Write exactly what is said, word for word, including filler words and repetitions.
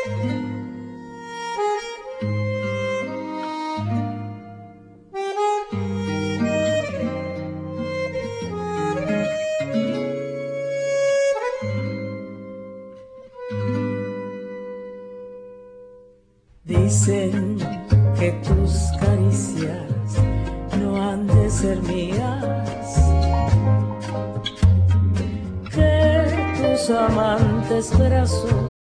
Dicen que tus caricias no han de ser mías, que tus amantes brazos